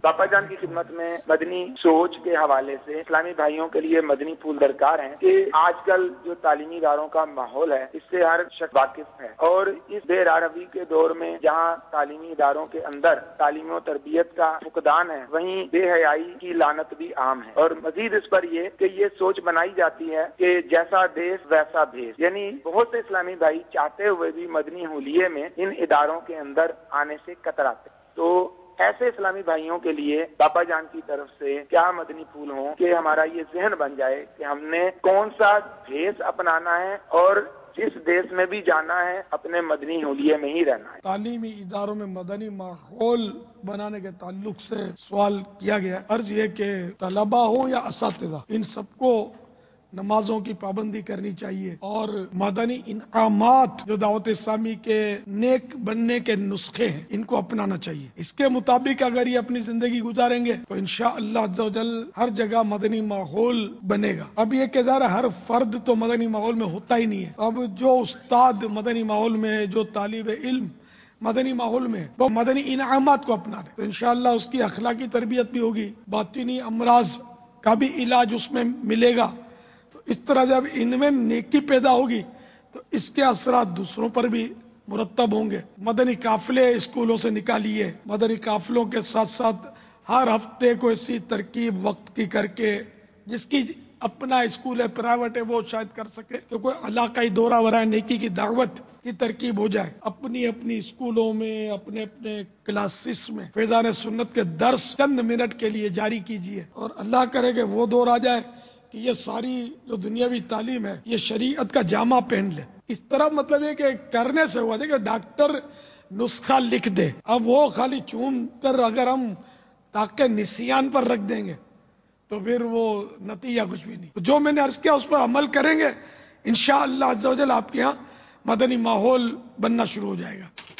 باپا جان کی خدمت میں مدنی سوچ کے حوالے سے اسلامی بھائیوں کے لیے مدنی پھول درکار ہیں کہ آج کل جو تعلیمی اداروں کا ماحول ہے اس سے ہر شخص واقف ہے، اور اس بے راروی کے دور میں جہاں تعلیمی اداروں کے اندر تعلیم و تربیت کا فقدان ہے، وہیں بے حیائی کی لعنت بھی عام ہے۔ اور مزید اس پر یہ کہ یہ سوچ بنائی جاتی ہے کہ جیسا دیس ویسا بھیس، یعنی بہت سے اسلامی بھائی چاہتے ہوئے بھی مدنی حلیے میں ان اداروں کے اندر آنے سے کتراتے۔ تو ایسے اسلامی بھائیوں کے لیے باپا جان کی طرف سے کیا مدنی پھول ہوں کہ ہمارا یہ ذہن بن جائے کہ ہم نے کون سا بھیس اپنانا ہے اور جس دیش میں بھی جانا ہے اپنے مدنی حلیے میں ہی رہنا ہے۔ تعلیمی اداروں میں مدنی ماحول بنانے کے تعلق سے سوال کیا گیا۔ عرض یہ کہ طلبہ ہوں یا اساتذہ، ان سب کو نمازوں کی پابندی کرنی چاہیے، اور مدنی انعامات جو دعوت اسلامی کے نیک بننے کے نسخے ہیں ان کو اپنانا چاہیے۔ اس کے مطابق اگر یہ اپنی زندگی گزاریں گے تو انشاءاللہ عز و جل ہر جگہ مدنی ماحول بنے گا۔ اب یہ کہ ذرا ہر فرد تو مدنی ماحول میں ہوتا ہی نہیں ہے، اب جو استاد مدنی ماحول میں ہے، جو طالب علم مدنی ماحول میں وہ مدنی انعامات کو اپنا رہے تو انشاءاللہ اس کی اخلاقی تربیت بھی ہوگی، باطنی امراض کا بھی علاج اس میں ملے گا۔ تو اس طرح جب ان میں نیکی پیدا ہوگی تو اس کے اثرات دوسروں پر بھی مرتب ہوں گے۔ مدنی قافلے اسکولوں سے نکالیے، مدنی قافلوں کے ساتھ ساتھ ہر ہفتے کو ایسی ترکیب وقت کی کر کے، جس کی اپنا اسکول ہے پرائیویٹ ہے وہ شاید کر سکے کہ کوئی علاقائی دورہ برائے نیکی کی دعوت کی ترکیب ہو جائے، اپنی اپنی اسکولوں میں اپنے اپنے کلاسز میں فیضان سنت کے درس چند منٹ کے لیے جاری کیجیے، اور اللہ کرے کہ وہ دور آ جائے کہ یہ ساری جو دنیاوی تعلیم ہے یہ شریعت کا جامہ پہن لے۔ اس طرح مطلب یہ کہ کرنے سے ہوا کہ ڈاکٹر نسخہ لکھ دے، اب وہ خالی چون کر اگر ہم تاکہ نسیان پر رکھ دیں گے تو پھر وہ نتیجہ کچھ بھی نہیں۔ جو میں نے عرض کیا اس پر عمل کریں گے انشاءاللہ عز و جل آپ کے یہاں مدنی ماحول بننا شروع ہو جائے گا۔